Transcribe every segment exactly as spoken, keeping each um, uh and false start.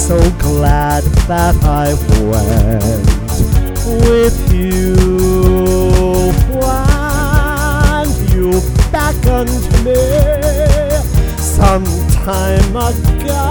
so glad that I went with you when you beckoned me some time ago.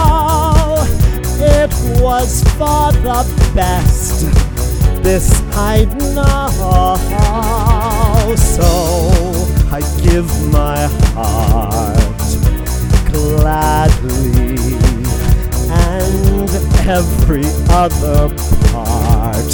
It was for the best, this I know. So I give my heart gladly, and every other part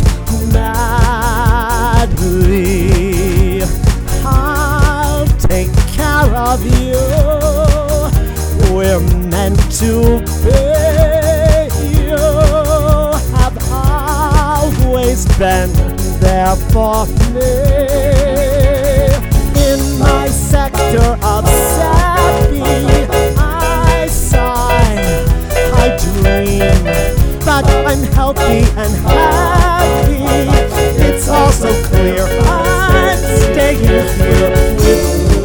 madly. I'll take care of you, we're meant to be. You have always been there for me. In my sector of safety, I sigh, I dream, but I'm healthy and happy. It's also clear I'm staying here with you.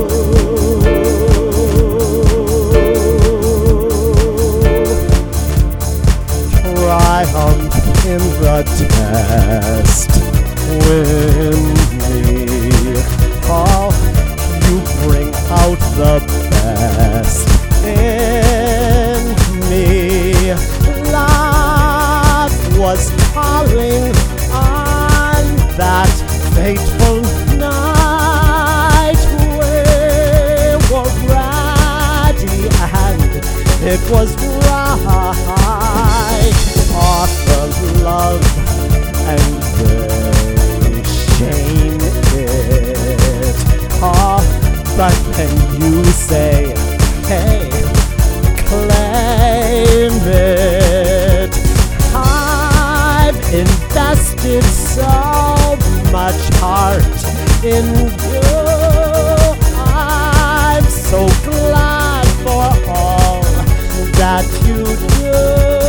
Triumph in the test, win me. Oh, you bring out the best in me. Love was calling on that fateful night. We were ready and it was right. Offer love and they shame it. Oh, but then you say, hey, claim it. I've invested so much heart in you. I'm so glad for all that you do.